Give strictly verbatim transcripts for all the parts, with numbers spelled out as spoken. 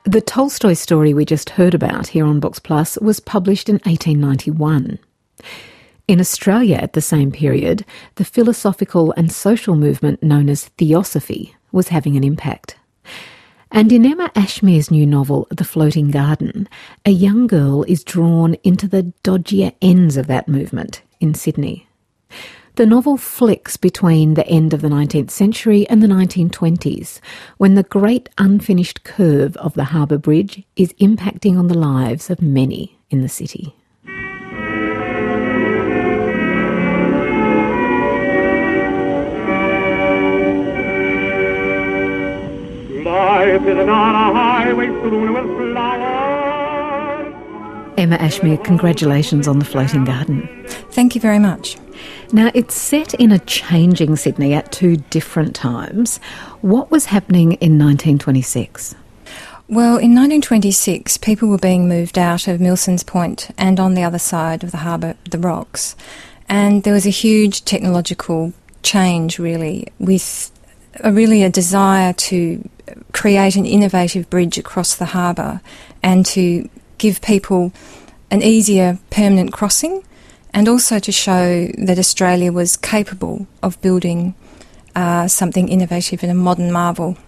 The Tolstoy story we just heard about here on Books Plus was published in eighteen ninety-one. In Australia at the same period, the philosophical and social movement known as Theosophy was having an impact. And in Emma Ashmere's new novel, The Floating Garden, a young girl is drawn into the dodgier ends of that movement in Sydney. The novel flicks between the end of the nineteenth century and the nineteen twenties, when the great unfinished curve of the Harbour Bridge is impacting on the lives of many in the city. Life is not a highway strewn with flowers. Emma Ashmere, congratulations on The Floating Garden. Thank you very much. Now, it's set in a changing Sydney at two different times. What was happening in nineteen twenty-six? Well, in nineteen twenty-six, people were being moved out of Milsons Point and on the other side of the harbour, the Rocks. And there was a huge technological change, really, with a, really a desire to create an innovative bridge across the harbour and to give people an easier permanent crossing, and also to show that Australia was capable of building uh, something innovative and a modern marvel.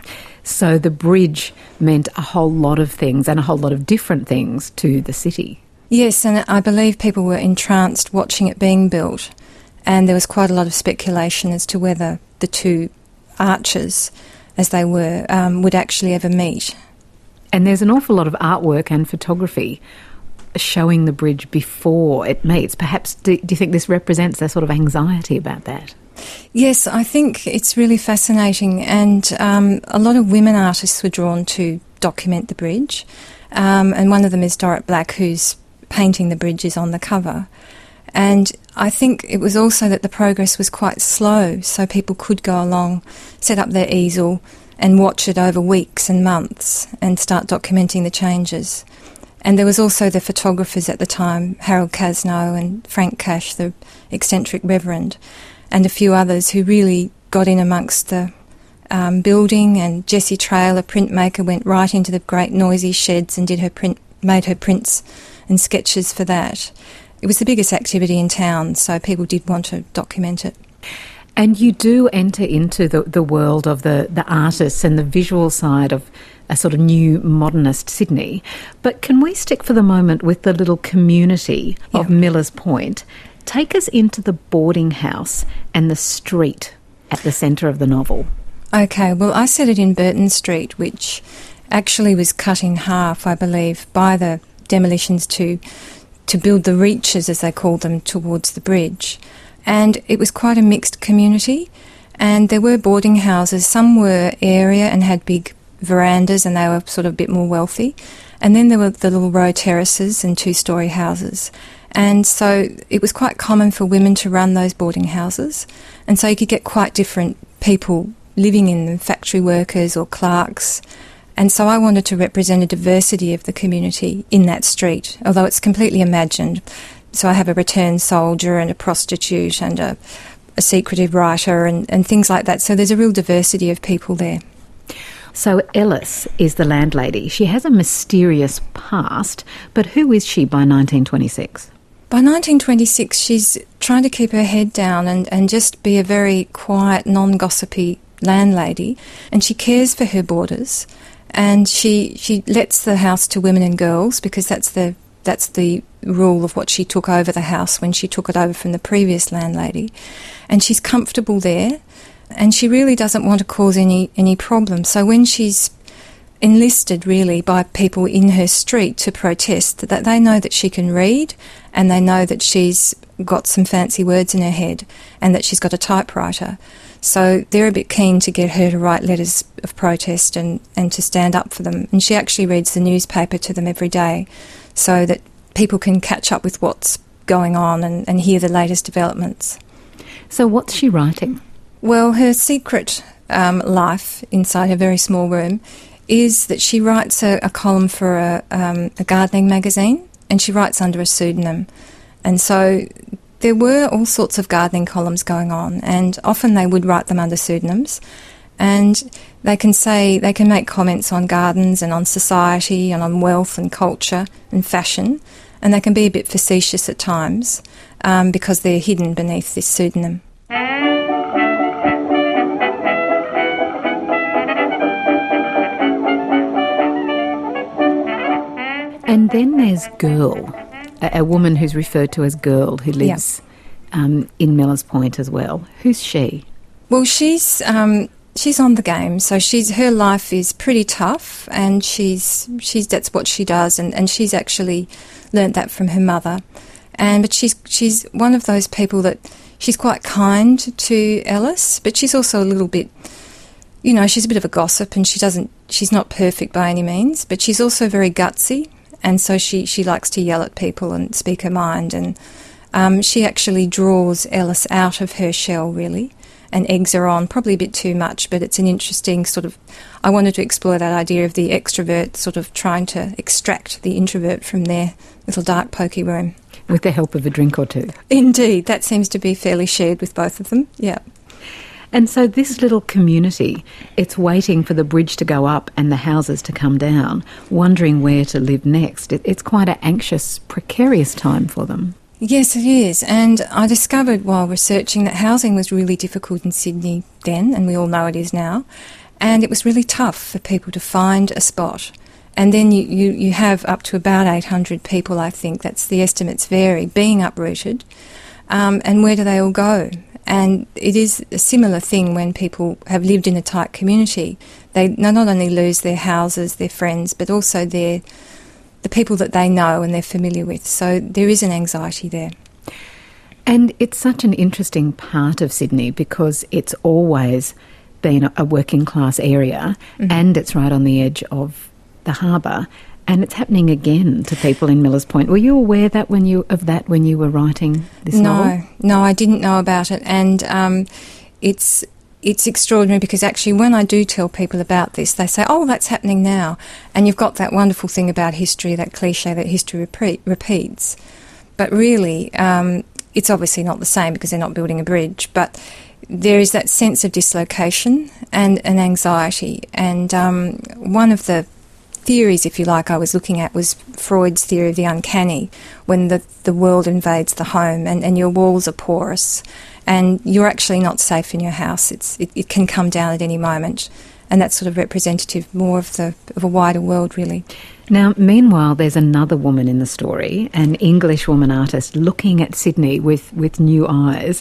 So the bridge meant a whole lot of things and a whole lot of different things to the city. Yes, and I believe people were entranced watching it being built, and there was quite a lot of speculation as to whether the two arches, as they were, um, would actually ever meet. And there's an awful lot of artwork and photography showing the bridge before it meets. Perhaps, do, do you think this represents a sort of anxiety about that? Yes, I think it's really fascinating, and um, a lot of women artists were drawn to document the bridge, um, and one of them is Dorrit Black, who's painting the bridge, is on the cover. And I think it was also that the progress was quite slow, so people could go along, set up their easel and watch it over weeks and months and start documenting the changes. And there was also the photographers at the time, Harold Casno and Frank Cash, the eccentric reverend, and a few others who really got in amongst the um, building. And Jessie Trail, a printmaker, went right into the great noisy sheds and did her print, made her prints and sketches for that. It was the biggest activity in town, so people did want to document it. And you do enter into the, the world of the, the artists and the visual side of a sort of new modernist Sydney. But can we stick for the moment with the little community Yeah. of Millers Point? Take us into the boarding house and the street at the centre of the novel. Okay, well, I set it in Burton Street, which actually was cut in half, I believe, by the demolitions to to build the reaches, as they called them, towards the bridge. And it was quite a mixed community, and there were boarding houses. Some were area and had big verandas, and they were sort of a bit more wealthy. And then there were the little row terraces and two-storey houses. And so it was quite common for women to run those boarding houses. And so you could get quite different people living in them, factory workers or clerks. And so I wanted to represent a diversity of the community in that street, although it's completely imagined. So I have a returned soldier and a prostitute and a, a secretive writer and, and things like that. So there's a real diversity of people there. So Ellis is the landlady. She has a mysterious past, but who is she by nineteen twenty-six? By nineteen twenty-six, she's trying to keep her head down and, and just be a very quiet, non-gossipy landlady, and she cares for her boarders, and she she lets the house to women and girls because that's the that's the rule of what she took over the house when she took it over from the previous landlady, and she's comfortable there, and she really doesn't want to cause any any problems. So when she's enlisted really by people in her street to protest, that they know that she can read and they know that she's got some fancy words in her head and that she's got a typewriter. So they're a bit keen to get her to write letters of protest and, and to stand up for them. And she actually reads the newspaper to them every day so that people can catch up with what's going on and, and hear the latest developments. So what's she writing? Well, her secret um, life inside her very small room is that she writes a, a column for a, um, a gardening magazine, and she writes under a pseudonym. And so there were all sorts of gardening columns going on, and often they would write them under pseudonyms. And they can say, they can make comments on gardens and on society and on wealth and culture and fashion, and they can be a bit facetious at times um, because they're hidden beneath this pseudonym. And then there's Girl, a, a woman who's referred to as Girl, who lives yeah. um, in Millers Point as well. Who's she? Well, she's um, she's on the game, so she's her life is pretty tough, and she's she's that's what she does, and, and she's actually learnt that from her mother. And but she's she's one of those people that she's quite kind to Ellis, but she's also a little bit, you know, she's a bit of a gossip, and she doesn't she's not perfect by any means, but she's also very gutsy. And so she, she likes to yell at people and speak her mind, and um, she actually draws Ellis out of her shell, really, and eggs her on, probably a bit too much, but it's an interesting sort of... I wanted to explore that idea of the extrovert sort of trying to extract the introvert from their little dark pokey room. With the help of a drink or two. Indeed, that seems to be fairly shared with both of them, yeah. And so this little community, it's waiting for the bridge to go up and the houses to come down, wondering where to live next. It, it's quite an anxious, precarious time for them. Yes, it is. And I discovered while researching that housing was really difficult in Sydney then, and we all know it is now. And it was really tough for people to find a spot. And then you, you, you have up to about eight hundred people, I think, that's the estimates vary, being uprooted. Um, and where do they all go? And it is a similar thing when people have lived in a tight community. They not only lose their houses, their friends, but also their the people that they know and they're familiar with. So there is an anxiety there. And it's such an interesting part of Sydney because it's always been a working class area, mm-hmm. and it's right on the edge of the harbour. And it's happening again to people in Millers Point. Were you aware that when you of that when you were writing this no, novel? No, I didn't know about it. And um, it's it's extraordinary because actually when I do tell people about this, they say, oh, that's happening now. And you've got that wonderful thing about history, that cliche that history repeat, repeats. But really, um, it's obviously not the same because they're not building a bridge. But there is that sense of dislocation and an anxiety. And um, one of the theories, if you like, I was looking at was Freud's theory of the uncanny, when the, the world invades the home and, and your walls are porous and you're actually not safe in your house. It's it, it can come down at any moment, and that's sort of representative more of the of a wider world, really. Now, meanwhile, there's another woman in the story, an English woman artist looking at Sydney with, with new eyes.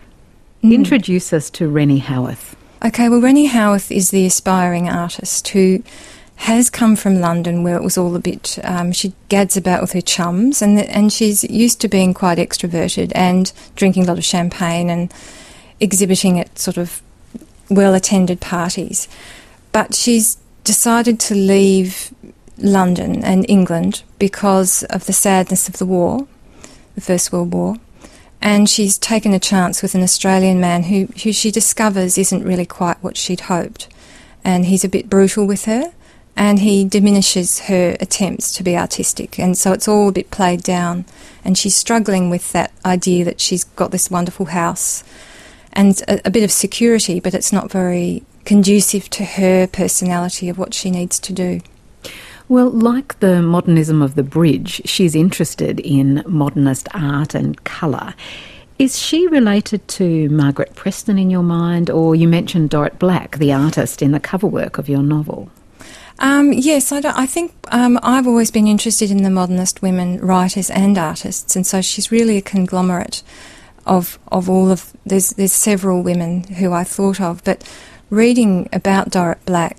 Mm. Introduce us to Rennie Howarth. Okay, well, Rennie Howarth is the aspiring artist who has come from London where it was all a bit, um, she gads about with her chums, and and she's used to being quite extroverted and drinking a lot of champagne and exhibiting at sort of well-attended parties. But she's decided to leave London and England because of the sadness of the war, the First World War, and she's taken a chance with an Australian man who, who she discovers isn't really quite what she'd hoped, and he's a bit brutal with her. And he diminishes her attempts to be artistic. And so it's all a bit played down. And she's struggling with that idea that she's got this wonderful house and a, a bit of security, but it's not very conducive to her personality of what she needs to do. Well, like the modernism of the bridge, she's interested in modernist art and colour. Is she related to Margaret Preston in your mind? Or you mentioned Dorrit Black, the artist in the cover work of your novel. Um, yes, I, don't, I think um, I've always been interested in the modernist women writers and artists, and so she's really a conglomerate of of all of... There's, there's several women who I thought of, but reading about Dorrit Black,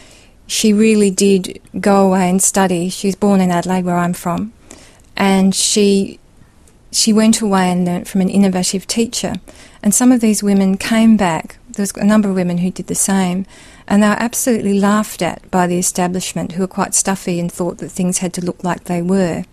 she really did go away and study. She was born in Adelaide, where I'm from, and she she went away and learnt from an innovative teacher. And some of these women came back. There was a number of women who did the same, and they were absolutely laughed at by the establishment, who were quite stuffy and thought that things had to look like they were.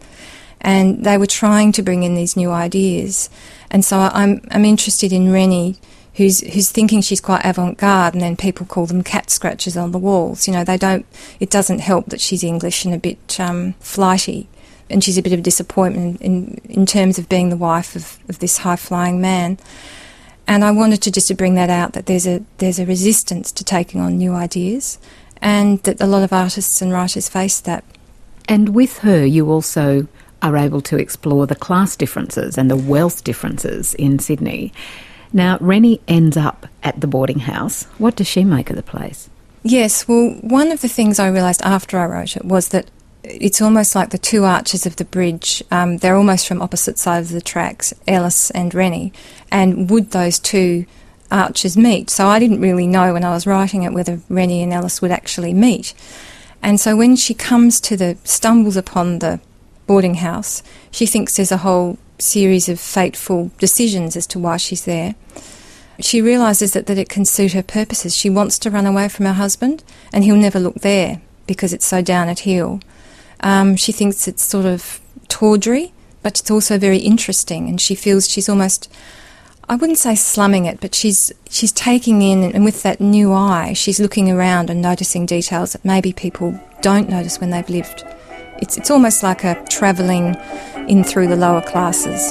And they were trying to bring in these new ideas. And so I'm I'm interested in Rennie, who's who's thinking she's quite avant-garde, and then people call them cat scratches on the walls. You know, they don't. It doesn't help that she's English and a bit um, flighty, and she's a bit of a disappointment in in terms of being the wife of, of this high-flying man. And I wanted to just to bring that out, that there's a there's a resistance to taking on new ideas, and that a lot of artists and writers face that. And with her, you also are able to explore the class differences and the wealth differences in Sydney. Now, Rennie ends up at the boarding house. What does she make of the place? Yes, well, one of the things I realised after I wrote it was that it's almost like the two arches of the bridge. Um, they're almost from opposite sides of the tracks, Ellis and Rennie. And would those two arches meet? So I didn't really know when I was writing it whether Rennie and Ellis would actually meet. And so when she comes to the, stumbles upon the boarding house, she thinks there's a whole series of fateful decisions as to why she's there. She realises that, that it can suit her purposes. She wants to run away from her husband, and he'll never look there because it's so down at heel. Um, she thinks it's sort of tawdry, but it's also very interesting, and she feels she's almost, I wouldn't say slumming it, but she's she's taking in, and with that new eye, she's looking around and noticing details that maybe people don't notice when they've lived. It's it's almost like a travelling in through the lower classes.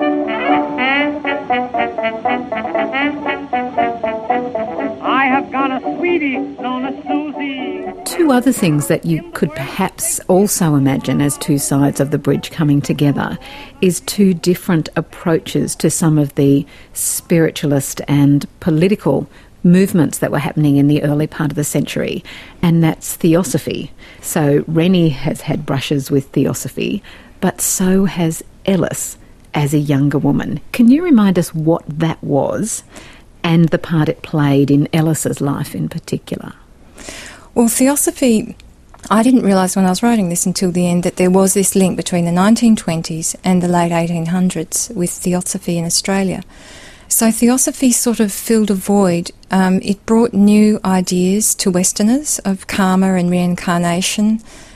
I have got a sweetie known as Susie. Two other things that you could perhaps also imagine as two sides of the bridge coming together is two different approaches to some of the spiritualist and political movements that were happening in the early part of the century, and that's theosophy. So Rennie has had brushes with theosophy, but so has Ellis as a younger woman. Can you remind us what that was and the part it played in Ellis's life in particular? Well, theosophy, I didn't realise when I was writing this until the end that there was this link between the nineteen twenties and the late eighteen hundreds with theosophy in Australia. So theosophy sort of filled a void. Um, it brought new ideas to Westerners of karma and reincarnation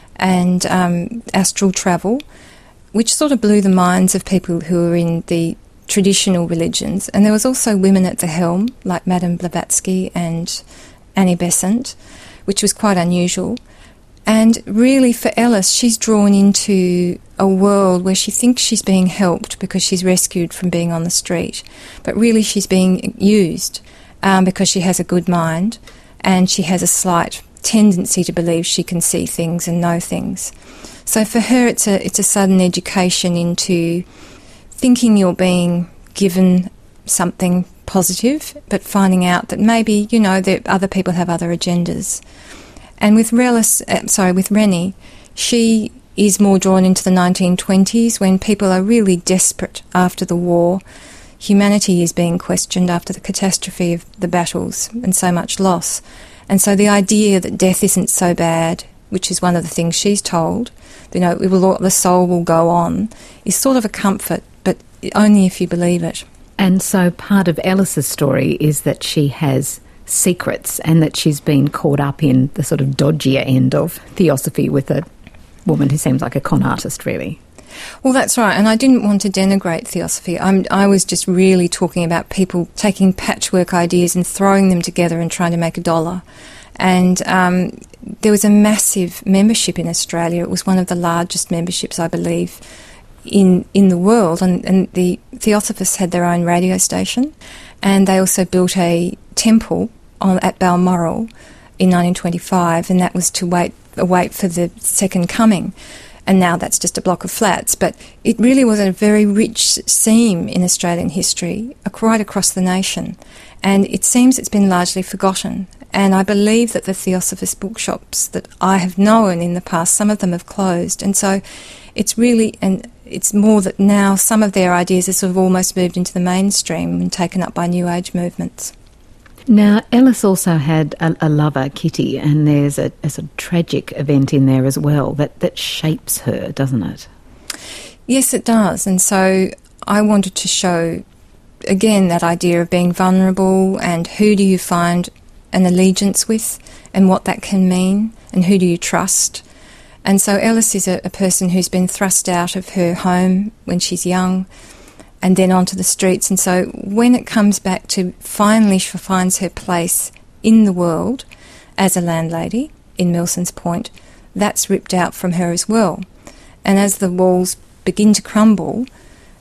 and um, astral travel, which sort of blew the minds of people who were in the traditional religions. And there was also women at the helm, like Madame Blavatsky and Annie Besant, which was quite unusual. And really for Ellis, she's drawn into a world where she thinks she's being helped because she's rescued from being on the street, but really she's being used um, because she has a good mind and she has a slight tendency to believe she can see things and know things. So for her, it's a it's a sudden education into thinking you're being given something positive, but finding out that maybe, you know, that other people have other agendas. And with Rellis, uh, sorry, with Rennie, she is more drawn into the nineteen twenties when people are really desperate after the war. Humanity is being questioned after the catastrophe of the battles and so much loss. And so the idea that death isn't so bad, which is one of the things she's told, you know, it will, the soul will go on, is sort of a comfort, but only if you believe it. And so part of Ellis's story is that she has secrets and that she's been caught up in the sort of dodgier end of theosophy with a woman who seems like a con artist, really. Well, that's right, and I didn't want to denigrate theosophy. I'm, I was just really talking about people taking patchwork ideas and throwing them together and trying to make a dollar. And um, there was a massive membership in Australia. It was one of the largest memberships, I believe, in in the world. And, and the Theosophists had their own radio station, and they also built a temple on, at Balmoral in nineteen twenty-five, and that was to wait wait for the second coming. And now that's just a block of flats. But it really was a very rich seam in Australian history, right across the nation. And it seems it's been largely forgotten. And I believe that the Theosophist bookshops that I have known in the past, some of them have closed. And so it's really, and it's more that now some of their ideas have sort of almost moved into the mainstream and taken up by New Age movements. Now, Ellis also had a, a lover, Kitty, and there's a, a sort of tragic event in there as well that, that shapes her, doesn't it? Yes, it does. And so I wanted to show, again, that idea of being vulnerable and who do you find an allegiance with and what that can mean and who do you trust. And so Ellis is a, a person who's been thrust out of her home when she's young and then onto the streets. And so when it comes back to finally she finds her place in the world as a landlady in Milson's Point, that's ripped out from her as well. And as the walls begin to crumble,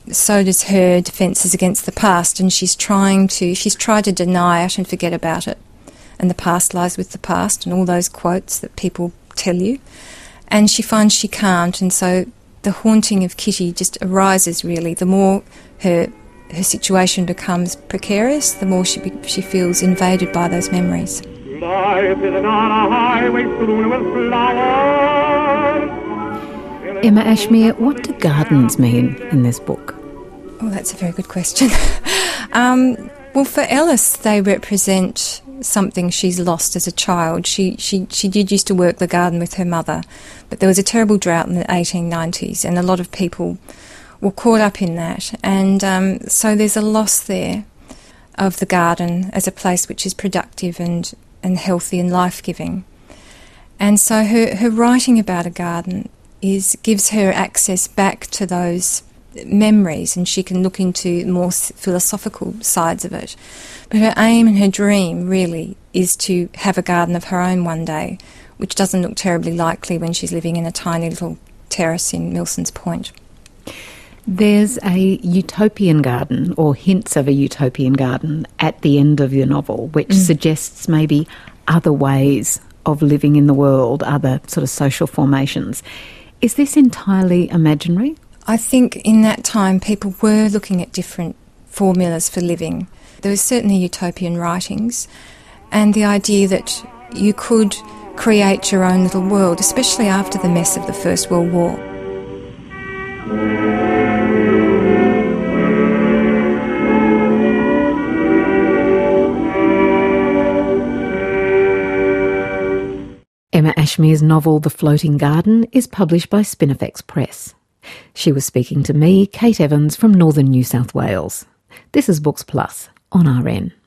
so does her defences against the past, and she's trying to, she's tried to deny it and forget about it. And the past lies with the past, and all those quotes that people tell you. And she finds she can't, and so the haunting of Kitty just arises, really. The more her her situation becomes precarious, the more she be, she feels invaded by those memories. Life is not a highway strewn with flowers. Emma Ashmere, what do gardens mean in this book? Oh, that's a very good question. um, well, for Ellis, they represent something she's lost as a child. She, she, she did used to work the garden with her mother, but there was a terrible drought in the eighteen nineties, and a lot of people were caught up in that. And um, so there's a loss there of the garden as a place which is productive and, and healthy and life-giving. And so her, her writing about a garden is gives her access back to those memories, and she can look into more philosophical sides of it. But her aim and her dream really is to have a garden of her own one day, which doesn't look terribly likely when she's living in a tiny little terrace in Milson's Point. There's a utopian garden, or hints of a utopian garden, at the end of your novel, which mm. suggests maybe other ways of living in the world, other sort of social formations. Is this entirely imaginary? I think in that time people were looking at different formulas for living. There was certainly utopian writings, and the idea that you could create your own little world, especially after the mess of the First World War. Emma Ashmere's novel The Floating Garden is published by Spinifex Press. She was speaking to me, Kate Evans, from northern New South Wales. This is Books Plus on R N.